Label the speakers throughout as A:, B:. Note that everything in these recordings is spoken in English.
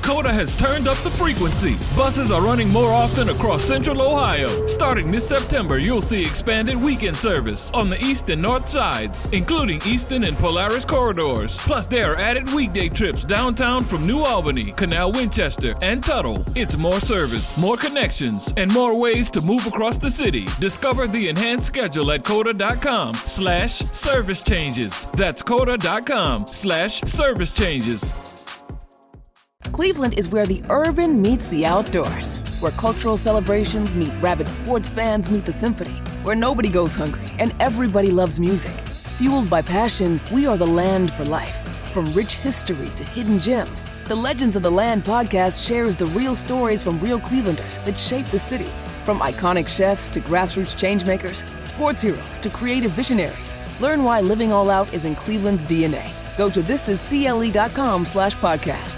A: Coda has turned up the frequency. Buses are running more often across Central Ohio. Starting this September, you'll see expanded weekend service on the east and north sides, including Easton and Polaris corridors. Plus, there are added weekday trips downtown from New Albany, Canal Winchester, and Tuttle. It's more service, more connections, and more ways to move across the city. Discover the enhanced schedule at coda.com/service changes. That's coda.com/service changes.
B: Cleveland is where the urban meets the outdoors, where cultural celebrations meet rabid sports fans meet the symphony, where nobody goes hungry and everybody loves music. Fueled by passion, we are the land for life. From rich history to hidden gems, the Legends of the Land podcast shares the real stories from real Clevelanders that shape the city. From iconic chefs to grassroots changemakers, sports heroes to creative visionaries, learn why living all out is in Cleveland's DNA. Go to thisiscle.com/podcast.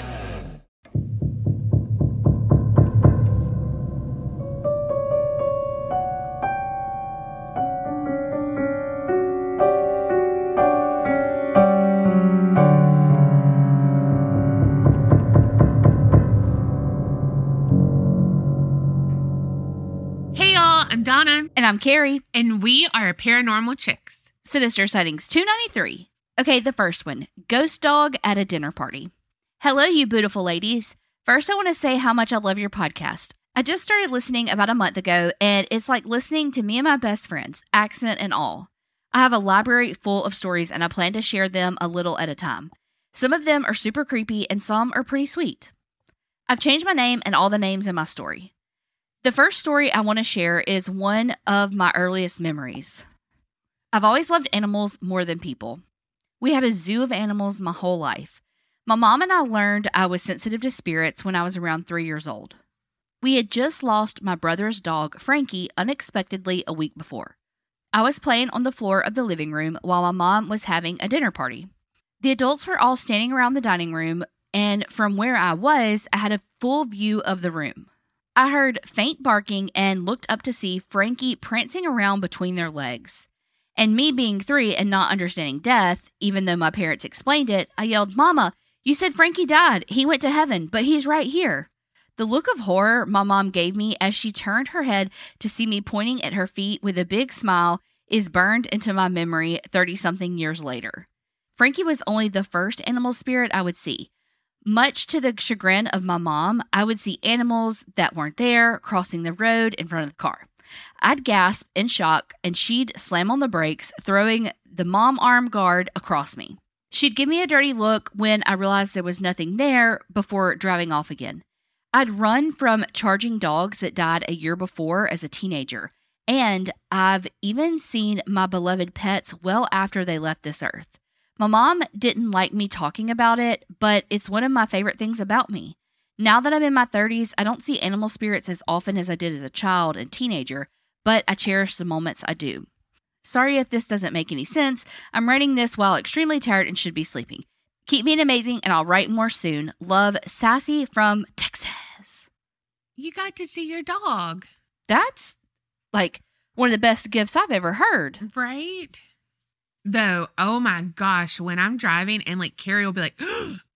C: And I'm Carrie.
D: And we are Paranormal Chicks.
C: Sinister Sightings 293. Okay, the first one. Ghost dog at a dinner party. Hello, you beautiful ladies. First, I want to say how much I love your podcast. I just started listening about a month ago, and it's like listening to me and my best friends, accent and all. I have a library full of stories, and I plan to share them a little at a time. Some of them are super creepy, and some are pretty sweet. I've changed my name and all the names in my story. The first story I want to share is one of my earliest memories. I've always loved animals more than people. We had a zoo of animals my whole life. My mom and I learned I was sensitive to spirits when I was around 3 years old. We had just lost my brother's dog, Frankie, unexpectedly a week before. I was playing on the floor of the living room while my mom was having a dinner party. The adults were all standing around the dining room, and from where I was, I had a full view of the room. I heard faint barking and looked up to see Frankie prancing around between their legs. And me being 3 and not understanding death, even though my parents explained it, I yelled, "Mama, you said Frankie died. He went to heaven, but he's right here." The look of horror my mom gave me as she turned her head to see me pointing at her feet with a big smile is burned into my memory 30-something years later. Frankie was only the first animal spirit I would see. Much to the chagrin of my mom, I would see animals that weren't there crossing the road in front of the car. I'd gasp in shock, and she'd slam on the brakes, throwing the mom arm guard across me. She'd give me a dirty look when I realized there was nothing there before driving off again. I'd run from charging dogs that died a year before as a teenager, and I've even seen my beloved pets well after they left this earth. My mom didn't like me talking about it, but it's one of my favorite things about me. Now that I'm in my 30s, I don't see animal spirits as often as I did as a child and teenager, but I cherish the moments I do. Sorry if this doesn't make any sense. I'm writing this while extremely tired and should be sleeping. Keep being amazing, and I'll write more soon. Love, Sassy from Texas.
D: You got to see your dog.
C: That's like one of the best gifts I've ever heard.
D: Right? Though, oh my gosh, when I'm driving and like Carrie will be like,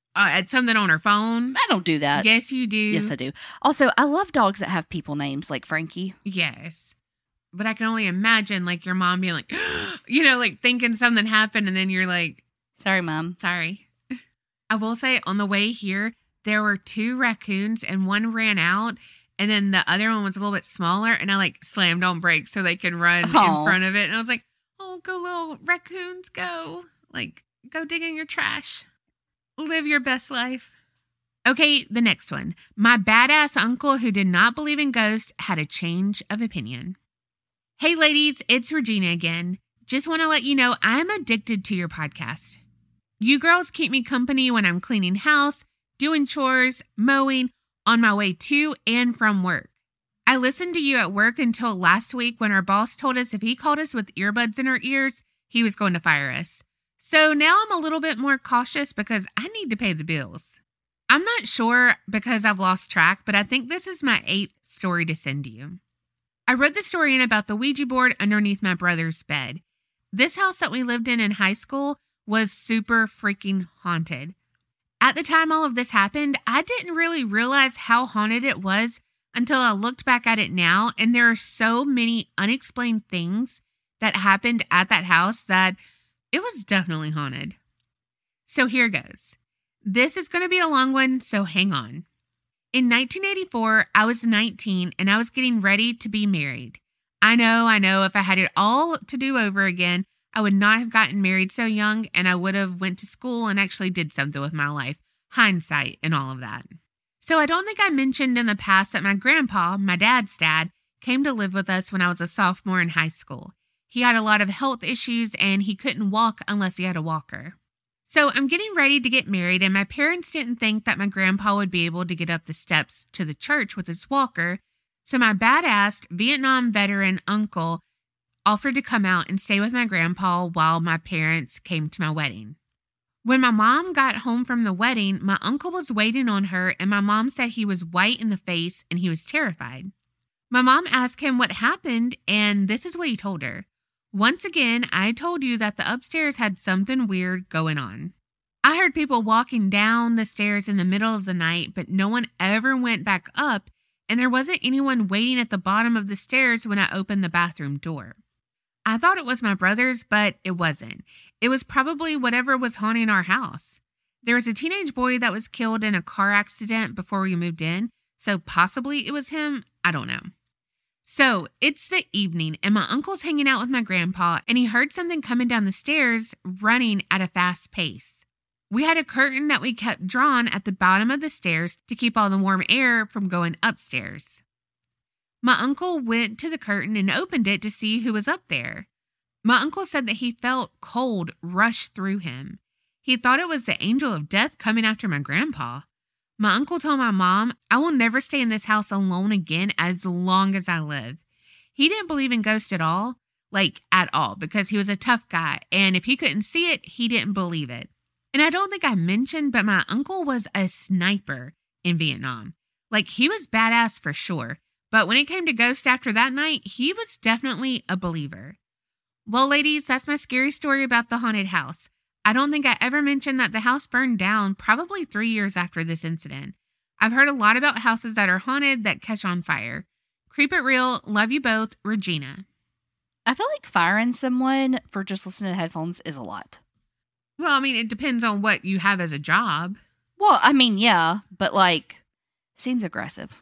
D: at something on her phone.
C: I don't do that.
D: Yes, you do.
C: Yes, I do. Also, I love dogs that have people names like Frankie.
D: Yes. But I can only imagine like your mom being like, like thinking something happened and then you're like,
C: sorry, Mom.
D: Sorry. I will say on the way here, there were 2 raccoons and one ran out and then the other one was a little bit smaller and I like slammed on brakes so they could run in front of it. And I was like, oh, go little raccoons, go. Like, go dig in your trash. Live your best life. Okay, the next one. My badass uncle who did not believe in ghosts had a change of opinion. Hey ladies, it's Regina again. Just want to let you know I'm addicted to your podcast. You girls keep me company when I'm cleaning house, doing chores, mowing, on my way to and from work. I listened to you at work until last week when our boss told us if he called us with earbuds in our ears, he was going to fire us. So now I'm a little bit more cautious because I need to pay the bills. I'm not sure because I've lost track, but I think this is my 8th story to send you. I wrote the story in about the Ouija board underneath my brother's bed. This house that we lived in high school was super freaking haunted. At the time all of this happened, I didn't really realize how haunted it was until I looked back at it now, and there are so many unexplained things that happened at that house that it was definitely haunted. So here goes. This is going to be a long one, so hang on. In 1984, I was 19 and I was getting ready to be married. I know, if I had it all to do over again, I would not have gotten married so young, and I would have went to school and actually did something with my life. Hindsight and all of that. So I don't think I mentioned in the past that my grandpa, my dad's dad, came to live with us when I was a sophomore in high school. He had a lot of health issues and he couldn't walk unless he had a walker. So I'm getting ready to get married, and my parents didn't think that my grandpa would be able to get up the steps to the church with his walker. So my badass Vietnam veteran uncle offered to come out and stay with my grandpa while my parents came to my wedding. When my mom got home from the wedding, my uncle was waiting on her, and my mom said he was white in the face and he was terrified. My mom asked him what happened, and this is what he told her. Once again, I told you that the upstairs had something weird going on. I heard people walking down the stairs in the middle of the night, but no one ever went back up, and there wasn't anyone waiting at the bottom of the stairs when I opened the bathroom door. I thought it was my brothers, but it wasn't. It was probably whatever was haunting our house. There was a teenage boy that was killed in a car accident before we moved in, so possibly it was him. I don't know. So it's the evening, and my uncle's hanging out with my grandpa, and he heard something coming down the stairs running at a fast pace. We had a curtain that we kept drawn at the bottom of the stairs to keep all the warm air from going upstairs. My uncle went to the curtain and opened it to see who was up there. My uncle said that he felt cold rush through him. He thought it was the angel of death coming after my grandpa. My uncle told my mom, I will never stay in this house alone again as long as I live. He didn't believe in ghosts at all, at all, because he was a tough guy, and if he couldn't see it, he didn't believe it. And I don't think I mentioned, but my uncle was a sniper in Vietnam. He was badass for sure. But when it came to ghosts after that night, he was definitely a believer. Well, ladies, that's my scary story about the haunted house. I don't think I ever mentioned that the house burned down probably 3 years after this incident. I've heard a lot about houses that are haunted that catch on fire. Creep it real. Love you both, Regina.
E: I feel like firing someone for just listening to headphones is a lot.
D: Well, I mean, it depends on what you have as a job.
E: Well, I mean, yeah, but seems aggressive.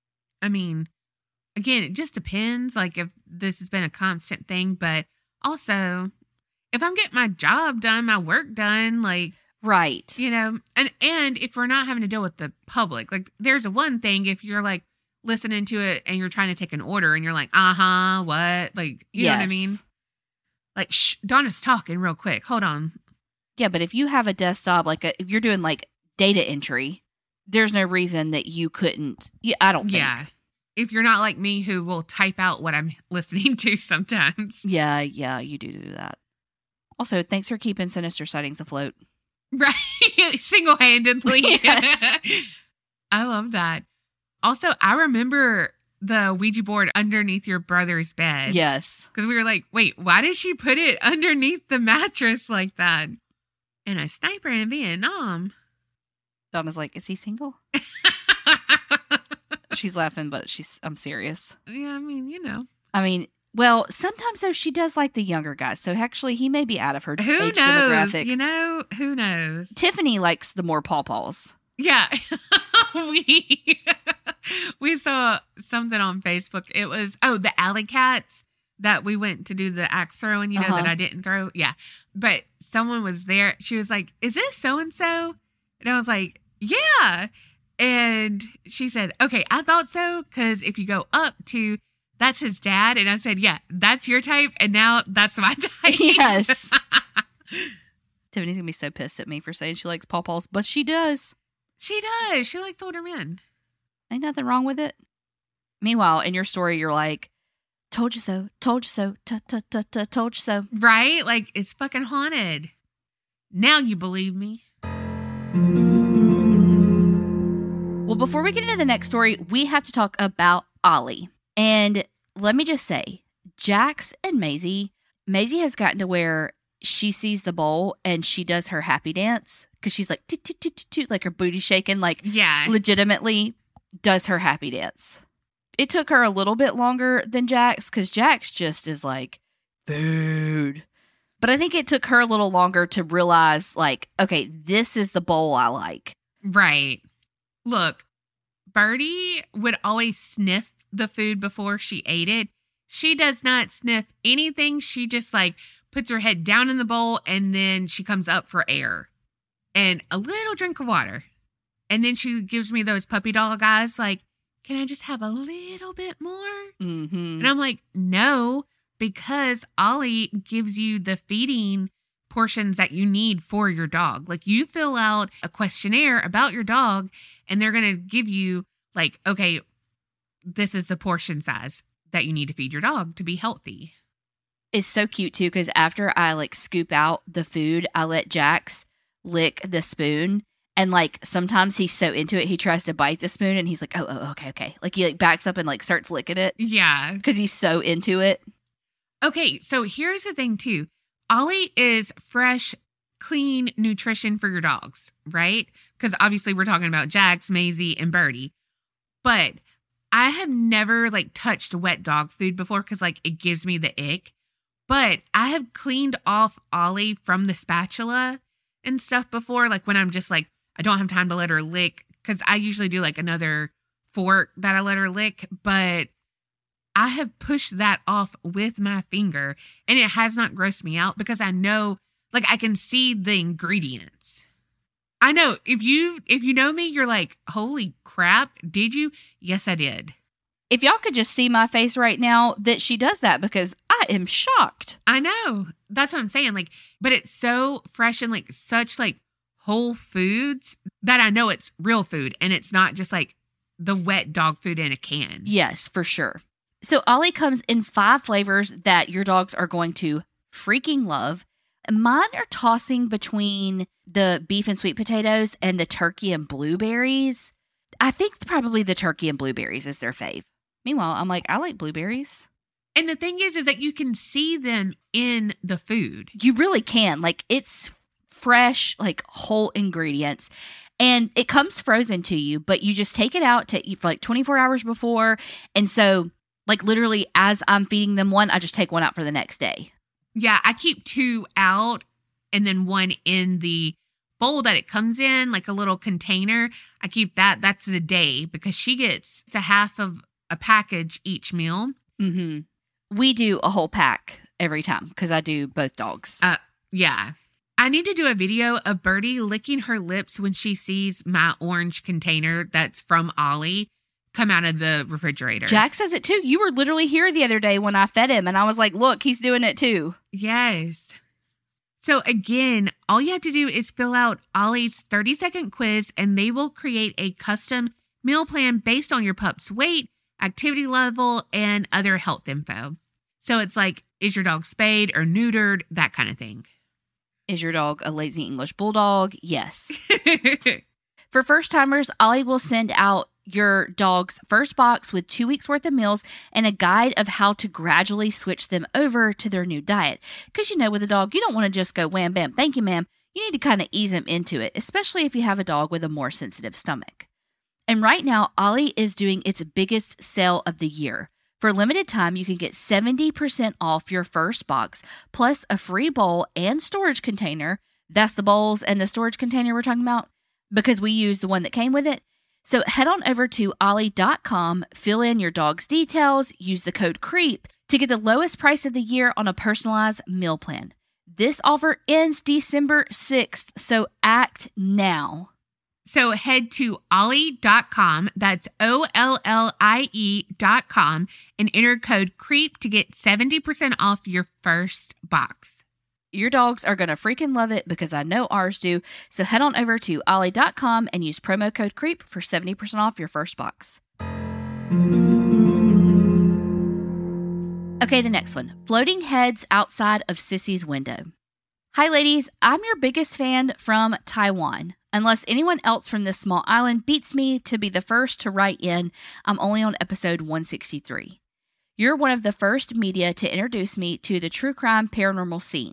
D: I mean, again, it just depends, if this has been a constant thing, but also, if I'm getting my job done, my work done,
E: right.
D: And if we're not having to deal with the public, there's a one thing if you're listening to it and you're trying to take an order and you're like, what? You know what I mean? Shh, Donna's talking real quick. Hold on.
E: Yeah, but if you have a desktop, if you're doing data entry, there's no reason that you couldn't. Yeah, I don't think.
D: Yeah. If you're not like me who will type out what I'm listening to sometimes.
E: Yeah, you do that. Also, thanks for keeping Sinister Sightings afloat.
D: Right. Single-handedly.
E: Yes.
D: I love that. Also, I remember the Ouija board underneath your brother's bed.
E: Yes.
D: Because we were like, wait, why did she put it underneath the mattress like that? And a sniper in Vietnam.
E: Donna's like, is he single? She's laughing, but I'm serious.
D: Yeah, I mean,
E: well, sometimes though she does like the younger guys, so actually he may be out of her age demographic.
D: Who knows?
E: Tiffany likes the more pawpaws.
D: Yeah, we saw something on Facebook. It was the alley cats that we went to do the axe throwing. That I didn't throw. Yeah, but someone was there. She was like, "Is this so and so?" And I was like, "Yeah." And she said, okay, I thought so, because if you go up to, that's his dad. And I said, yeah, that's your type. And now that's my type.
E: Yes. Tiffany's going to be so pissed at me for saying she likes pawpaws, but she does.
D: She does. She likes older men.
E: Ain't nothing wrong with it. Meanwhile, in your story, you're like, told you so, told you so, told you so.
D: Right? It's fucking haunted. Now you believe me.
E: Well, before we get into the next story, we have to talk about Ollie. And let me just say, Jax and Maisie has gotten to where she sees the bowl and she does her happy dance because she's like, toot, toot, toot, toot, toot, like her booty shaking, like legitimately does her happy dance. It took her a little bit longer than Jax because Jax just is like, food. But I think it took her a little longer to realize, like, okay, this is the bowl I like.
D: Right. Look, Birdie would always sniff the food before she ate it. She does not sniff anything. She just, like, puts her head down in the bowl and then she comes up for air and a little drink of water. And then she gives me those puppy dog eyes, like, can I just have a little bit more?
E: Mm-hmm.
D: And I'm like, no, because Ollie gives you the feeding portions that you need for your dog. Like, you fill out a questionnaire about your dog and they're going to give you, like, okay, this is the portion size that you need to feed your dog to be healthy.
E: It's so cute too, because after I like scoop out the food, I let Jax lick the spoon. And, like, sometimes he's so into it, he tries to bite the spoon, and he's like, oh, okay. Like, he, like, backs up and, like, starts licking it.
D: Yeah.
E: Because he's so into it.
D: Okay, so here's the thing, too. Ollie is fresh, clean nutrition for your dogs, right? Because, obviously, we're talking about Jax, Maisie, and Birdie. But I have never, like, touched wet dog food before because, like, it gives me the ick. But I have cleaned off Ollie from the spatula and stuff before, like, when I'm just, like, I don't have time to let her lick because I usually do like another fork that I let her lick, but I have pushed that off with my finger and it has not grossed me out because I know, like, I can see the ingredients. I know if you know me, you're like, holy crap, did you? Yes, I did.
E: If y'all could just see my face right now that she does that because I am shocked.
D: I know. That's what I'm saying. Like, but it's so fresh and like such like whole foods that I know it's real food and it's not just like the wet dog food in a can.
E: Yes, for sure. So Ollie comes in 5 flavors that your dogs are going to freaking love. Mine are tossing between the beef and sweet potatoes and the turkey and blueberries. I think probably the turkey and blueberries is their fave. Meanwhile, I'm like, I like blueberries.
D: And the thing is that you can see them in the food.
E: You really can. Like, it's fresh, like whole ingredients, and it comes frozen to you, but you just take it out to eat for like 24 hours before. And so, like, literally as I'm feeding them one, I just take one out for the next day.
D: Yeah, I keep 2 out and then 1 in the bowl that it comes in, like a little container. I keep that. That's the day because she gets a half of a package each meal.
E: Mm-hmm. We do a whole pack every time because I do both dogs.
D: Yeah. I need to do a video of Birdie licking her lips when she sees my orange container that's from Ollie come out of the refrigerator.
E: Jax says it too. You were literally here the other day when I fed him and I was like, look, he's doing it too.
D: Yes. So again, all you have to do is fill out Ollie's 30-second quiz and they will create a custom meal plan based on your pup's weight, activity level, and other health info. So it's like, is your dog spayed or neutered? That kind of thing.
E: Is your dog a lazy English bulldog? Yes. For first timers, Ollie will send out your dog's first box with 2 weeks worth of meals and a guide of how to gradually switch them over to their new diet. Because, you know, with a dog, you don't want to just go wham, bam, thank you, ma'am. You need to kind of ease them into it, especially if you have a dog with a more sensitive stomach. And right now, Ollie is doing its biggest sale of the year. For a limited time, you can get 70% off your first box, plus a free bowl and storage container. That's the bowls and the storage container we're talking about, because we use the one that came with it. So head on over to ollie.com, fill in your dog's details, use the code CREEP to get the lowest price of the year on a personalized meal plan. This offer ends December 6th, so act now.
D: So head to ollie.com, that's OLLIE.com, and enter code CREEP to get 70% off your first box.
E: Your dogs are going to freaking love it because I know ours do. So head on over to ollie.com and use promo code CREEP for 70% off your first box. Okay, the next one. Floating heads outside of Sissy's window. Hi, ladies. I'm your biggest fan from Taiwan. Unless anyone else from this small island beats me to be the first to write in, I'm only on episode 163. You're one of the first media to introduce me to the true crime paranormal scene.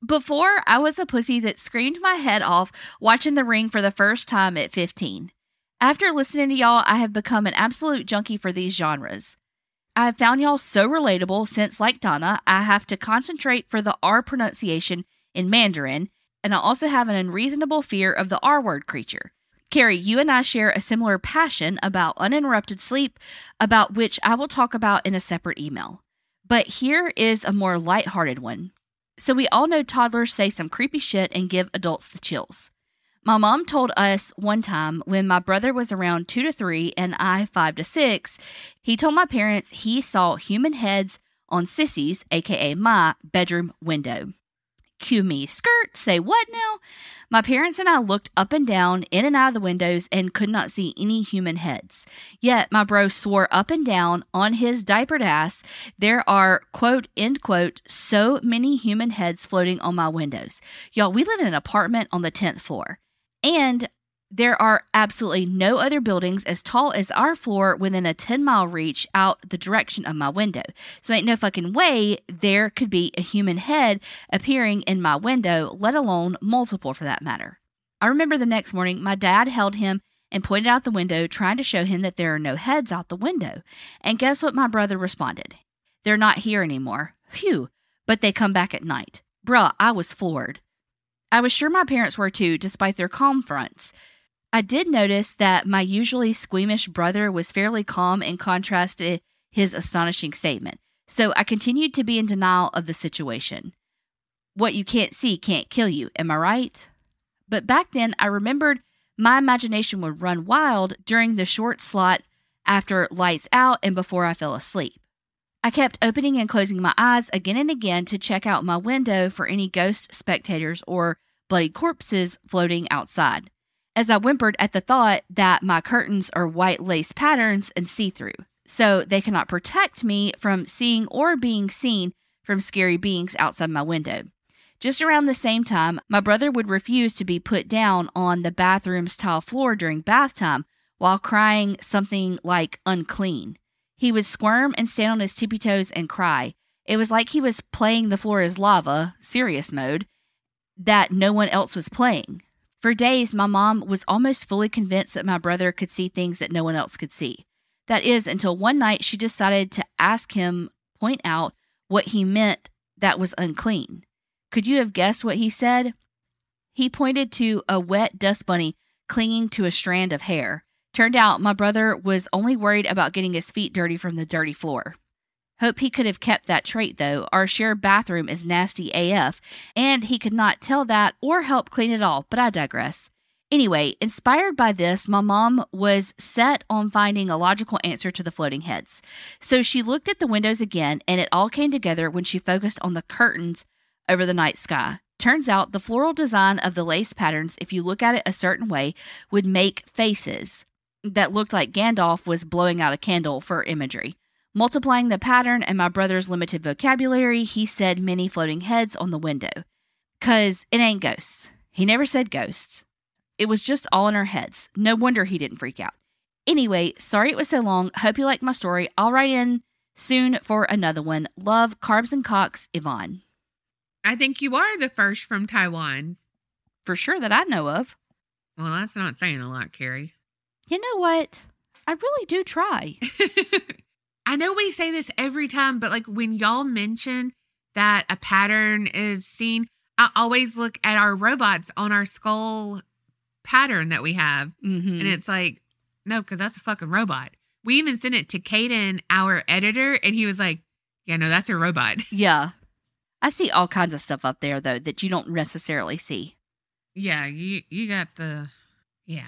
E: Before, I was a pussy that screamed my head off watching The Ring for the first time at 15. After listening to y'all, I have become an absolute junkie for these genres. I have found y'all so relatable since, like Donna, I have to concentrate for the R pronunciation in Mandarin, and I also have an unreasonable fear of the R-word creature. Carrie, you and I share a similar passion about uninterrupted sleep, about which I will talk about in a separate email. But here is a more lighthearted one. So we all know toddlers say some creepy shit and give adults the chills. My mom told us one time when my brother was around 2 to 3 and I 5 to 6, he told my parents he saw human heads on Sissy's, aka my, bedroom window. Cue me, skirt, say what now? My parents and I looked up and down, in and out of the windows, and could not see any human heads. Yet my bro swore up and down on his diapered ass there are, quote, end quote, so many human heads floating on my windows. Y'all, we live in an apartment on the 10th floor. And there are absolutely no other buildings as tall as our floor within a 10-mile reach out the direction of my window. So ain't no fucking way there could be a human head appearing in my window, let alone multiple for that matter. I remember the next morning, my dad held him and pointed out the window, trying to show him that there are no heads out the window. And guess what my brother responded? They're not here anymore. Phew, but they come back at night. Bruh, I was floored. I was sure my parents were too, despite their calm fronts. I did notice that my usually squeamish brother was fairly calm in contrast to his astonishing statement, so I continued to be in denial of the situation. What you can't see can't kill you, am I right? But back then, I remembered my imagination would run wild during the short slot after lights out and before I fell asleep. I kept opening and closing my eyes again and again to check out my window for any ghost spectators or bloody corpses floating outside, as I whimpered at the thought that my curtains are white lace patterns and see-through, so they cannot protect me from seeing or being seen from scary beings outside my window. Just around the same time, my brother would refuse to be put down on the bathroom's tile floor during bath time while crying something like unclean. He would squirm and stand on his tippy toes and cry. It was like he was playing the floor is lava, serious mode, that no one else was playing. For days, my mom was almost fully convinced that my brother could see things that no one else could see. That is, until one night she decided to ask him point out what he meant that was unclean. Could you have guessed what he said? He pointed to a wet dust bunny clinging to a strand of hair. Turned out my brother was only worried about getting his feet dirty from the dirty floor. Hope he could have kept that trait, though. Our shared bathroom is nasty AF, and he could not tell that or help clean it all, but I digress. Anyway, inspired by this, my mom was set on finding a logical answer to the floating heads. So she looked at the windows again, and it all came together when she focused on the curtains over the night sky. Turns out the floral design of the lace patterns, if you look at it a certain way, would make faces that looked like Gandalf was blowing out a candle for imagery. Multiplying the pattern and my brother's limited vocabulary, he said many floating heads on the window. 'Cause it ain't ghosts. He never said ghosts. It was just all in our heads. No wonder he didn't freak out. Anyway, sorry it was so long. Hope you liked my story. I'll write in soon for another one. Love, Carbs and Cocks, Yvonne.
D: I think you are the first from Taiwan.
E: For sure that I know of.
D: Well, that's not saying a lot, Carrie.
E: You know what? I really do try.
D: I know we say this every time, but like when y'all mention that a pattern is seen, I always look at our robots on our skull pattern that we have. Mm-hmm. And it's like, no, because that's a fucking robot. We even sent it to Caden, our editor, and he was like, yeah, no, that's a robot.
E: Yeah. I see all kinds of stuff up there, though, that you don't necessarily see.
D: Yeah, you got the... Yeah.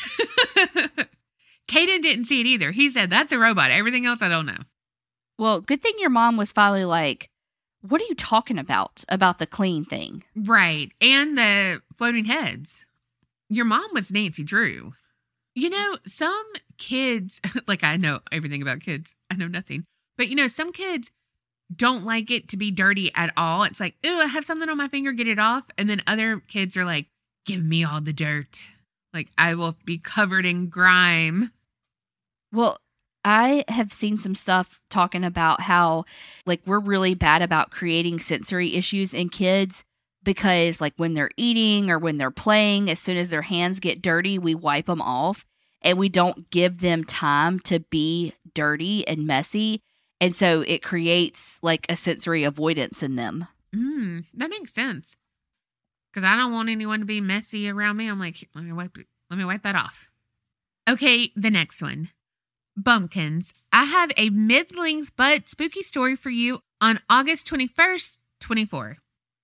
D: Caden didn't see it either. He said, that's a robot. Everything else, I don't know.
E: Well, good thing your mom was finally like, what are you talking about the clean thing?
D: Right. And the floating heads. Your mom was Nancy Drew. You know, some kids, like I know everything about kids. I know nothing. But, you know, some kids don't like it to be dirty at all. It's like, ew, I have something on my finger, get it off. And then other kids are like, give me all the dirt. Like, I will be covered in grime.
E: Well, I have seen some stuff talking about how, like, we're really bad about creating sensory issues in kids because like when they're eating or when they're playing, as soon as their hands get dirty, we wipe them off and we don't give them time to be dirty and messy. And so it creates like a sensory avoidance in them.
D: That makes sense. Because I don't want anyone to be messy around me. I'm like, let me wipe that off. Okay, the next one. Bumpkins. I have a mid-length but spooky story for you on August 21st, 24.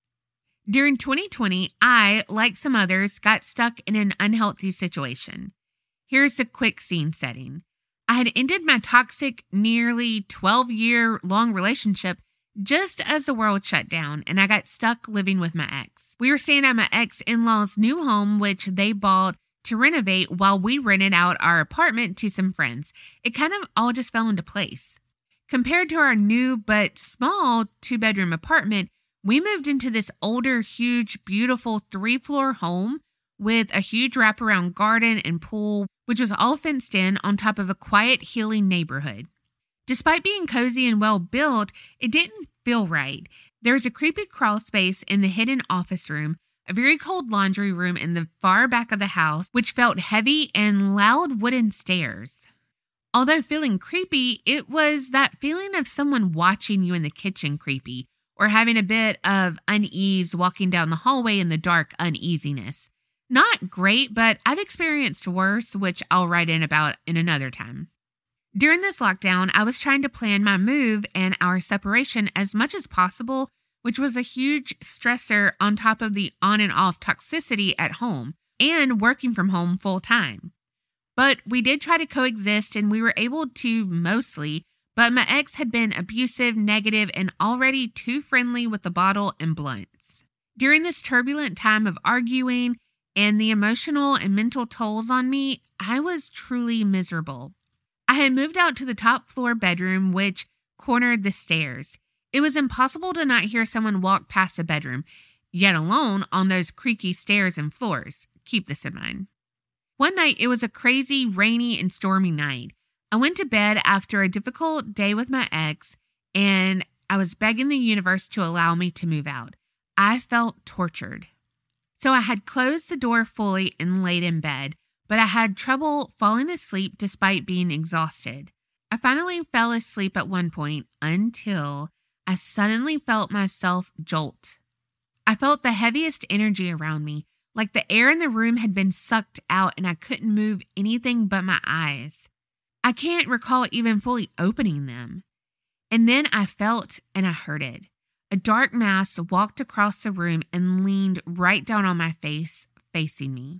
D: During 2020, I, like some others, got stuck in an unhealthy situation. Here's a quick scene setting. I had ended my toxic, nearly 12-year-long relationship just as the world shut down, and I got stuck living with my ex. We were staying at my ex-in-law's new home, which they bought to renovate while we rented out our apartment to some friends. It kind of all just fell into place. Compared to our new but small 2-bedroom apartment, we moved into this older, huge, beautiful 3-floor home with a huge wraparound garden and pool, which was all fenced in on top of a quiet, healing neighborhood. Despite being cozy and well-built, it didn't feel right. There was a creepy crawl space in the hidden office room, a very cold laundry room in the far back of the house, which felt heavy, and loud wooden stairs. Although feeling creepy, it was that feeling of someone watching you in the kitchen creepy, or having a bit of unease walking down the hallway in the dark uneasiness. Not great, but I've experienced worse, which I'll write in about in another time. During this lockdown, I was trying to plan my move and our separation as much as possible, which was a huge stressor on top of the on and off toxicity at home and working from home full time. But we did try to coexist and we were able to mostly, but my ex had been abusive, negative, and already too friendly with the bottle and blunts. During this turbulent time of arguing and the emotional and mental tolls on me, I was truly miserable. I had moved out to the top floor bedroom, which cornered the stairs. It was impossible to not hear someone walk past the bedroom, yet alone on those creaky stairs and floors. Keep this in mind. One night, it was a crazy, rainy, and stormy night. I went to bed after a difficult day with my ex, and I was begging the universe to allow me to move out. I felt tortured. So I had closed the door fully and laid in bed, but I had trouble falling asleep despite being exhausted. I finally fell asleep at one point until I suddenly felt myself jolt. I felt the heaviest energy around me, like the air in the room had been sucked out and I couldn't move anything but my eyes. I can't recall even fully opening them. And then I felt and I heard it. A dark mass walked across the room and leaned right down on my face, facing me.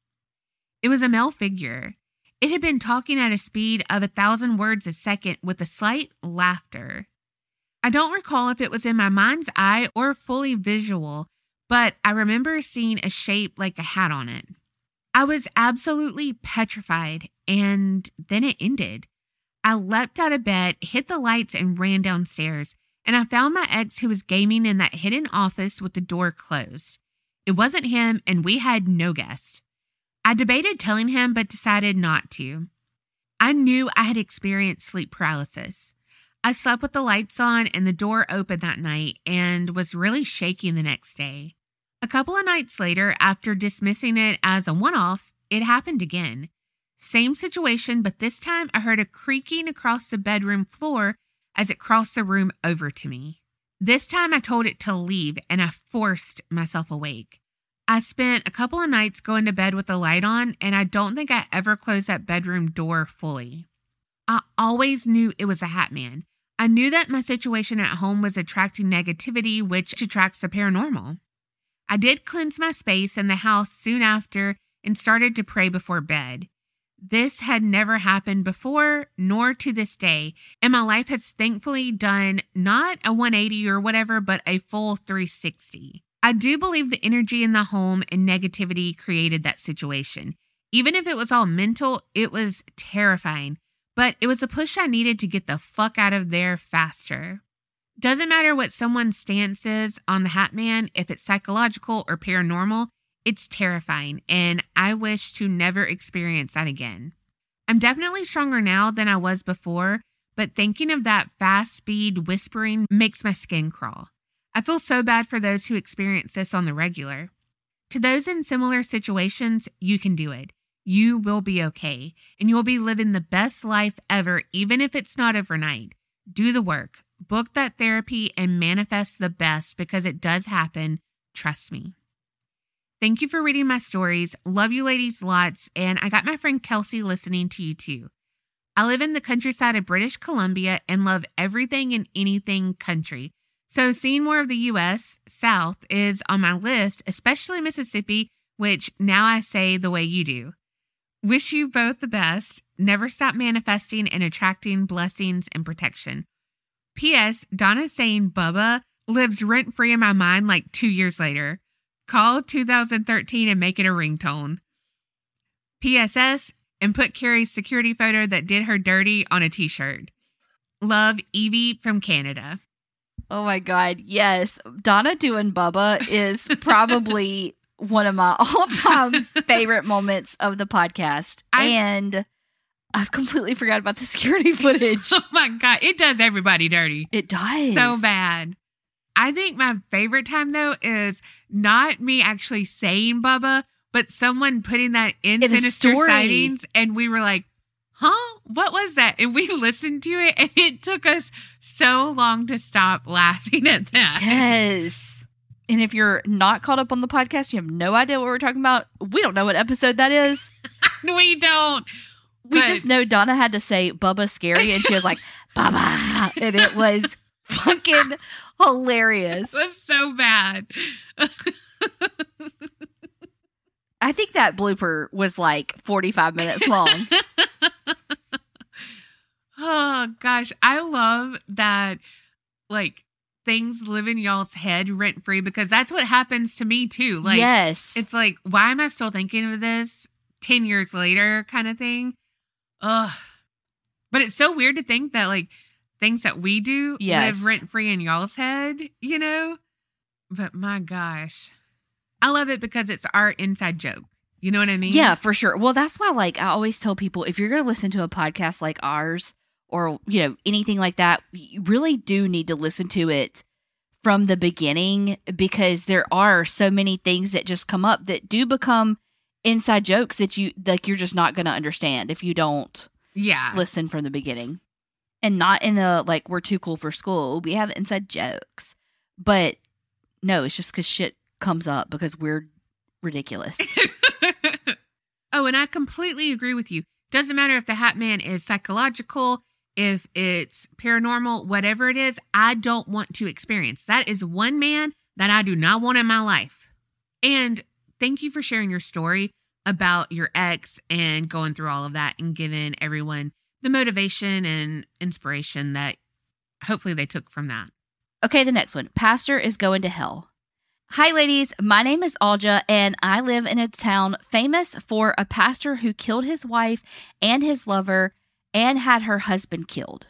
D: It was a male figure. It had been talking at a speed of 1,000 words a second with a slight laughter. I don't recall if it was in my mind's eye or fully visual, but I remember seeing a shape like a hat on it. I was absolutely petrified, and then it ended. I leapt out of bed, hit the lights, and ran downstairs, and I found my ex who was gaming in that hidden office with the door closed. It wasn't him, and we had no guest. I debated telling him, but decided not to. I knew I had experienced sleep paralysis. I slept with the lights on and the door open that night and was really shaking the next day. A couple of nights later, after dismissing it as a one-off, it happened again. Same situation, but this time I heard a creaking across the bedroom floor as it crossed the room over to me. This time I told it to leave and I forced myself awake. I spent a couple of nights going to bed with the light on, and I don't think I ever closed that bedroom door fully. I always knew it was a hat man. I knew that my situation at home was attracting negativity, which attracts the paranormal. I did cleanse my space in the house soon after and started to pray before bed. This had never happened before, nor to this day, and my life has thankfully done not a 180 or whatever, but a full 360. I do believe the energy in the home and negativity created that situation. Even if it was all mental, it was terrifying, but it was a push I needed to get the fuck out of there faster. Doesn't matter what someone's stance is on the Hat Man, if it's psychological or paranormal, it's terrifying, and I wish to never experience that again. I'm definitely stronger now than I was before, but thinking of that fast speed whispering makes my skin crawl. I feel so bad for those who experience this on the regular. To those in similar situations, you can do it. You will be okay, and you will be living the best life ever, even if it's not overnight. Do the work, book that therapy, and manifest the best because it does happen. Trust me. Thank you for reading my stories. Love you ladies lots, and I got my friend Kelsey listening to you too. I live in the countryside of British Columbia and love everything and anything country. So seeing more of the U.S. South is on my list, especially Mississippi, which now I say the way you do. Wish you both the best. Never stop manifesting and attracting blessings and protection. P.S. Donna saying Bubba lives rent-free in my mind like 2 years later. Call 2013 and make it a ringtone. P.S.S. and put Carrie's security photo that did her dirty on a t-shirt. Love, Evie from Canada.
E: Oh my God, yes. Donna doing Bubba is probably one of my all-time favorite moments of the podcast. And I've completely forgot about the security footage.
D: Oh my God, it does everybody dirty.
E: It does.
D: So bad. I think my favorite time, though, is not me actually saying Bubba, but someone putting that in Sinister Sightings, and we were like, huh? What was that? And we listened to it, and it took us so long to stop laughing at that.
E: Yes. And if you're not caught up on the podcast, you have no idea what we're talking about. We don't know what episode that is.
D: We don't.
E: We just know Donna had to say Bubba Scary, and she was like, Bubba. And it was fucking hilarious.
D: It was so bad.
E: I think that blooper was like 45 minutes long.
D: Oh, gosh. I love that, like, things live in y'all's head rent-free because that's what happens to me, too. Like,
E: yes.
D: It's like, why am I still thinking of this 10 years later kind of thing? Ugh. But it's so weird to think that, like, things that we do live rent-free in y'all's head, you know? But my gosh. I love it because it's our inside joke. You know what I mean?
E: Yeah, for sure. Well, that's why, like, I always tell people, if you're going to listen to a podcast like ours or, you know, anything like that, you really do need to listen to it from the beginning because there are so many things that just come up that do become inside jokes that you're just not going to understand if you don't listen from the beginning. And not in the, like, we're too cool for school. We have inside jokes. But no, it's just because shit comes up because we're ridiculous.
D: Oh, and I completely agree with you. Doesn't matter if the Hat Man is psychological, if it's paranormal, whatever it is, I don't want to experience. That is one man that I do not want in my life. And thank you for sharing your story about your ex and going through all of that and giving everyone the motivation and inspiration that hopefully they took from that.
E: Okay, the next one. Pastor is going to hell. Hi, ladies. My name is Alja, and I live in a town famous for a pastor who killed his wife and his lover and had her husband killed.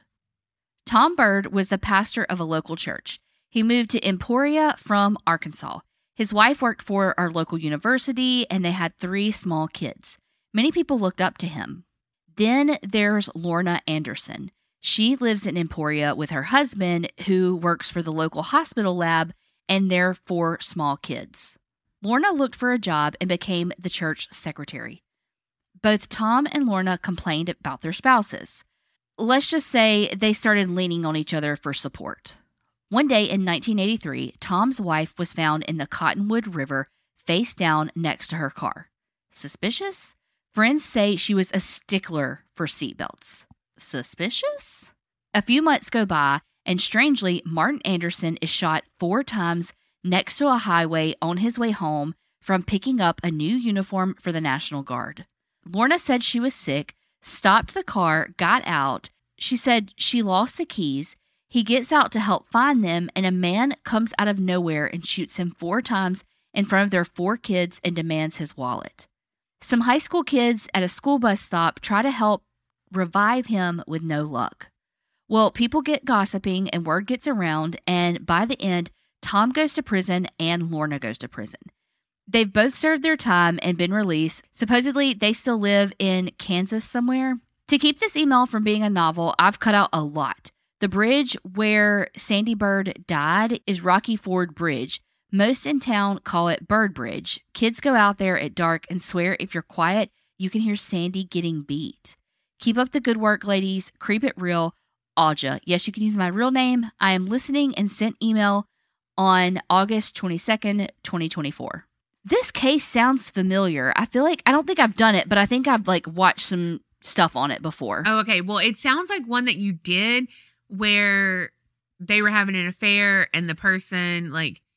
E: Tom Bird was the pastor of a local church. He moved to Emporia from Arkansas. His wife worked for our local university, and they had 3 small kids. Many people looked up to him. Then there's Lorna Anderson. She lives in Emporia with her husband, who works for the local hospital lab and their 4 small kids. Lorna looked for a job and became the church secretary. Both Tom and Lorna complained about their spouses. Let's just say they started leaning on each other for support. One day in 1983, Tom's wife was found in the Cottonwood River face down next to her car. Suspicious? Friends say she was a stickler for seatbelts. Suspicious? A few months go by, and strangely, Martin Anderson is shot 4 times next to a highway on his way home from picking up a new uniform for the National Guard. Lorna said she was sick, stopped the car, got out. She said she lost the keys. He gets out to help find them, and a man comes out of nowhere and shoots him 4 times in front of their 4 kids and demands his wallet. Some high school kids at a school bus stop try to help revive him with no luck. Well, people get gossiping and word gets around, and by the end, Tom goes to prison and Lorna goes to prison. They've both served their time and been released. Supposedly, they still live in Kansas somewhere. To keep this email from being a novel, I've cut out a lot. The bridge where Sandy Bird died is Rocky Ford Bridge. Most in town call it Bird Bridge. Kids go out there at dark and swear if you're quiet, you can hear Sandy getting beat. Keep up the good work, ladies. Creep it real. Aja. Yes, you can use my real name. I am listening and sent email on August 22nd, 2024. This case sounds familiar. I feel like, I don't think I've done it, but I think I've watched some stuff on it before.
D: Oh, okay. Well, it sounds like one that you did where they were having an affair and the person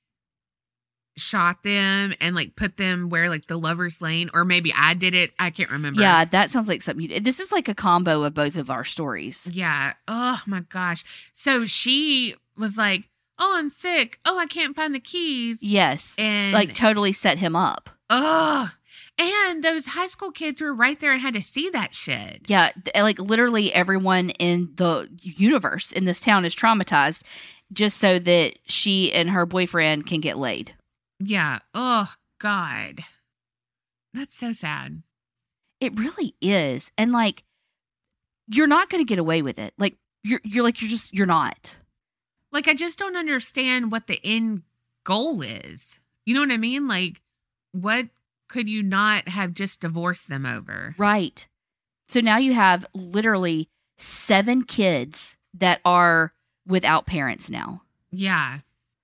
D: shot them and put them where the lover's lane, or maybe I did it. I can't remember.
E: Yeah, that sounds like something you did. This is a combo of both of our stories.
D: Yeah. Oh my gosh. So she was like, oh, I'm sick. Oh, I can't find the keys.
E: Yes.
D: And
E: totally set him up.
D: Oh, and those high school kids were right there and had to see that shit.
E: Yeah. Literally everyone in the universe in this town is traumatized just so that she and her boyfriend can get laid.
D: Yeah. Oh, God. That's so sad.
E: It really is. And you're not going to get away with it. You're not.
D: I just don't understand what the end goal is. You know what I mean? What could you not have just divorced them over?
E: Right. So now you have literally 7 kids that are without parents now.
D: Yeah.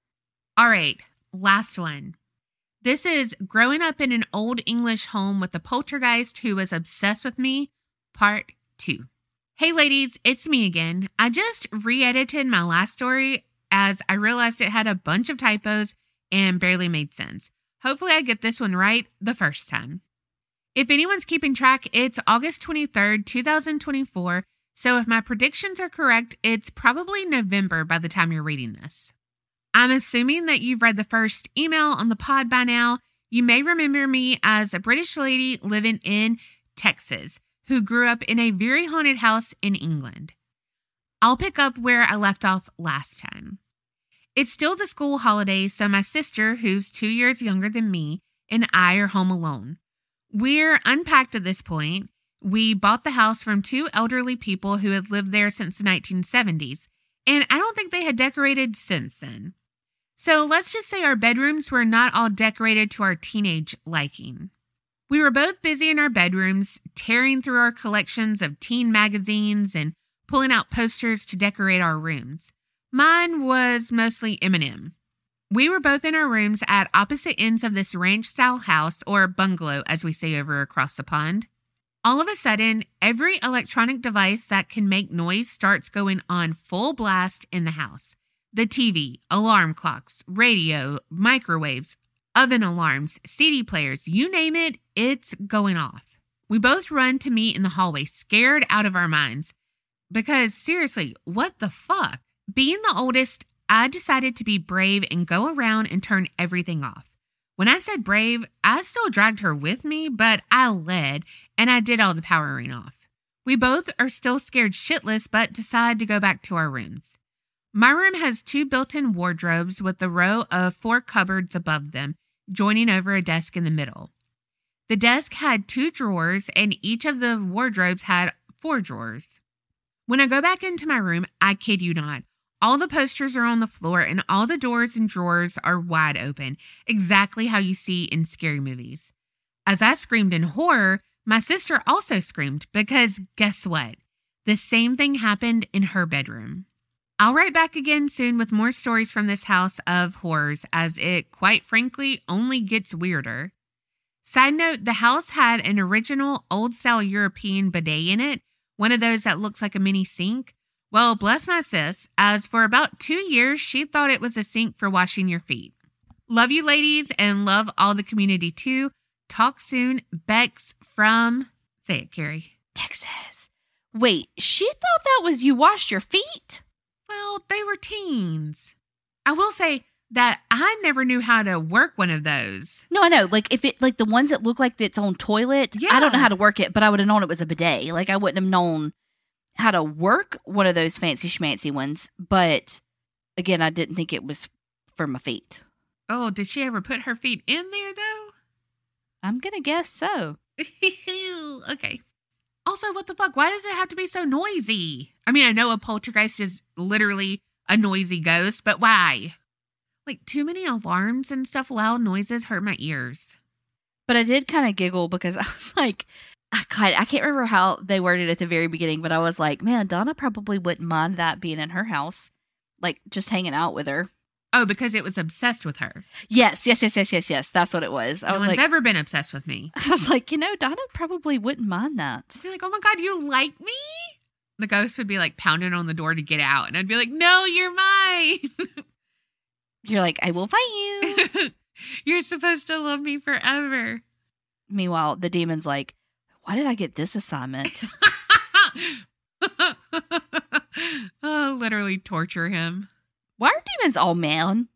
D: All right. Last one. This is growing up in an old English home with a poltergeist who was obsessed with me, part 2. Hey ladies, it's me again. I just re-edited my last story as I realized it had a bunch of typos and barely made sense. Hopefully I get this one right the first time. If anyone's keeping track, it's August 23rd, 2024. So if my predictions are correct, it's probably November by the time you're reading this. I'm assuming that you've read the first email on the pod by now. You may remember me as a British lady living in Texas who grew up in a very haunted house in England. I'll pick up where I left off last time. It's still the school holidays, so my sister, who's 2 years younger than me, and I are home alone. We're unpacked at this point. We bought the house from 2 elderly people who had lived there since the 1970s, and I don't think they had decorated since then. So let's just say our bedrooms were not all decorated to our teenage liking. We were both busy in our bedrooms, tearing through our collections of teen magazines and pulling out posters to decorate our rooms. Mine was mostly Eminem. We were both in our rooms at opposite ends of this ranch-style house, or bungalow as we say over across the pond. All of a sudden, every electronic device that can make noise starts going on full blast in the house. The TV, alarm clocks, radio, microwaves, oven alarms, CD players, you name it, it's going off. We both run to meet in the hallway, scared out of our minds. Because seriously, what the fuck? Being the oldest, I decided to be brave and go around and turn everything off. When I said brave, I still dragged her with me, but I led and I did all the powering off. We both are still scared shitless, but decide to go back to our rooms. My room has 2 built-in wardrobes with a row of 4 cupboards above them, joining over a desk in the middle. The desk had 2 drawers, and each of the wardrobes had 4 drawers. When I go back into my room, I kid you not, all the posters are on the floor and all the doors and drawers are wide open, exactly how you see in scary movies. As I screamed in horror, my sister also screamed because guess what? The same thing happened in her bedroom. I'll write back again soon with more stories from this house of horrors as it, quite frankly, only gets weirder. Side note, the house had an original old-style European bidet in it, one of those that looks like a mini sink. Well, bless my sis, as for about 2 years, she thought it was a sink for washing your feet. Love you ladies and love all the community too. Talk soon. Bex from, say it, Carrie.
E: Texas. Wait, she thought that was you washed your feet?
D: Well, they were teens. I will say that I never knew how to work one of those.
E: No, I know. If it, the ones that look like its own toilet,
D: yeah.
E: I don't know how to work it, but I would have known it was a bidet. I wouldn't have known how to work one of those fancy schmancy ones. But again, I didn't think it was for my feet.
D: Oh, did she ever put her feet in there though?
E: I'm going to guess so.
D: Okay. Also, what the fuck? Why does it have to be so noisy? I mean, I know a poltergeist is literally a noisy ghost, but why? Like, too many alarms and stuff, loud noises hurt my ears.
E: But I did kind of giggle because I was like, I can't remember how they worded it at the very beginning, but I was like, man, Donna probably wouldn't mind that being in her house, like just hanging out with her.
D: Oh, because it was obsessed with her.
E: Yes. That's what it was.
D: No one's ever been obsessed with me.
E: I was like, Donna probably wouldn't mind that.
D: You're like, oh my God, you like me? The ghost would be like pounding on the door to get out. And I'd be like, no, you're mine.
E: You're like, I will fight you.
D: You're supposed to love me forever.
E: Meanwhile, the demon's like, why did I get this assignment?
D: Oh, literally torture him.
E: Why are demons all man?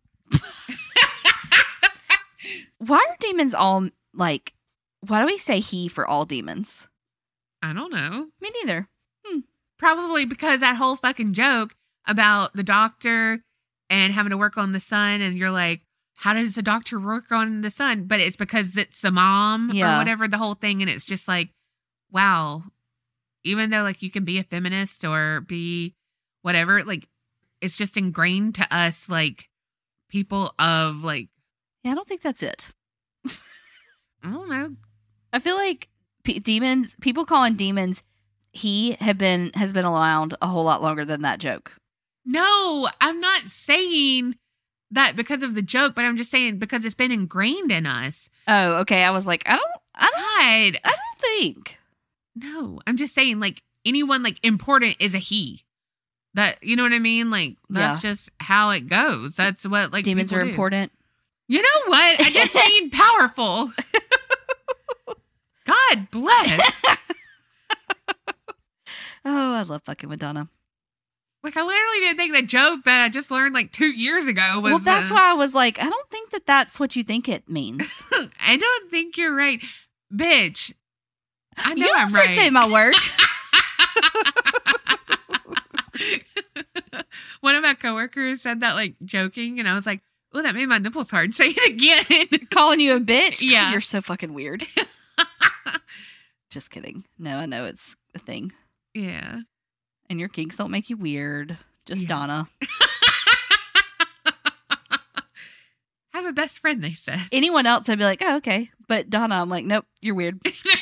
E: Why are demons all like, why do we say he for all demons?
D: I don't know.
E: Me neither.
D: Probably because that whole fucking joke about the doctor and having to work on the son, and you're like, how does the doctor work on the son? But it's because it's the mom or whatever, the whole thing. And it's just like, wow, even though like you can be a feminist or be whatever, like it's just ingrained to us, like people of like.
E: Yeah, I don't think that's it.
D: I don't know.
E: I feel like people calling demons has been around a whole lot longer than that joke. No, I'm not saying that because of the joke, but I'm just saying because it's been ingrained in us. Oh, okay. I was like, I don't think.
D: No, I'm just saying like anyone like important is a he. That, you know what I mean? Like that's just how it goes. That's what like
E: demons are important.
D: You know what? I just saying powerful. God bless.
E: Oh, I love fucking Madonna.
D: Like, I literally didn't think the joke that I just learned like 2 years ago was.
E: Well, that's why I was like, I don't think that that's what you think it means.
D: I don't think you're right. Bitch. I know
E: you
D: I'm right.
E: You saying my word.
D: One of my coworkers said that like joking, and I was like, oh, that made my nipples hard. Say it again.
E: Calling you a bitch?
D: Yeah.
E: God, you're so fucking weird. Just kidding. No, I know it's a thing.
D: Yeah.
E: And your kinks don't make you weird. Just Donna.
D: Have a best friend, they said.
E: Anyone else, I'd be like, oh, okay. But Donna, I'm like, nope, you're weird.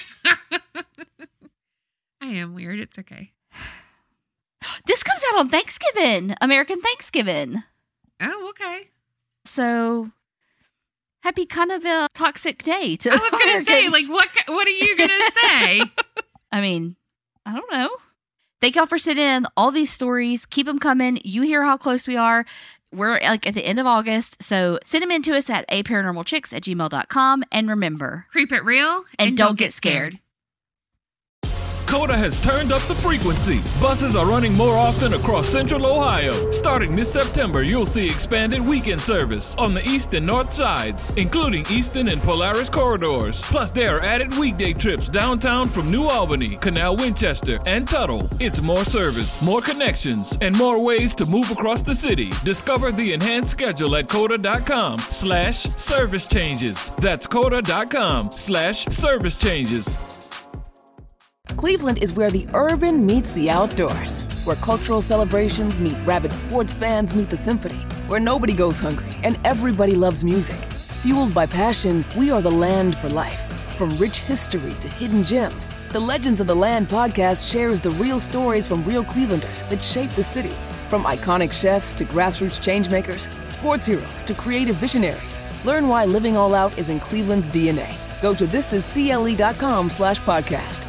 D: I am weird. It's okay.
E: This comes out on Thanksgiving. American Thanksgiving.
D: Oh, okay.
E: So, happy kind of a toxic day to
D: I was going to say, like, what are you going to say?
E: I mean, I don't know. Thank y'all for sending in all these stories. Keep them coming. You hear how close we are. We're like at the end of August. So send them in to us at aparanormalchicks@gmail.com. And remember,
D: creep it real
E: and don't get scared.
A: Coda has turned up the frequency. Buses are running more often across Central Ohio. Starting this September, you'll see expanded weekend service on the east and north sides, including Easton and Polaris corridors. Plus, there are added weekday trips downtown from New Albany, Canal Winchester, and Tuttle. It's more service, more connections, and more ways to move across the city. Discover the enhanced schedule at coda.com/service changes. That's coda.com/service changes.
B: Cleveland is where the urban meets the outdoors, where cultural celebrations meet rabid sports fans meet the symphony, where nobody goes hungry and everybody loves music. Fueled by passion, we are the land for life. From rich history to hidden gems, the Legends of the Land podcast shares the real stories from real Clevelanders that shape the city. From iconic chefs to grassroots changemakers, sports heroes to creative visionaries, learn why living all out is in Cleveland's DNA. Go to thisiscle.com/podcast.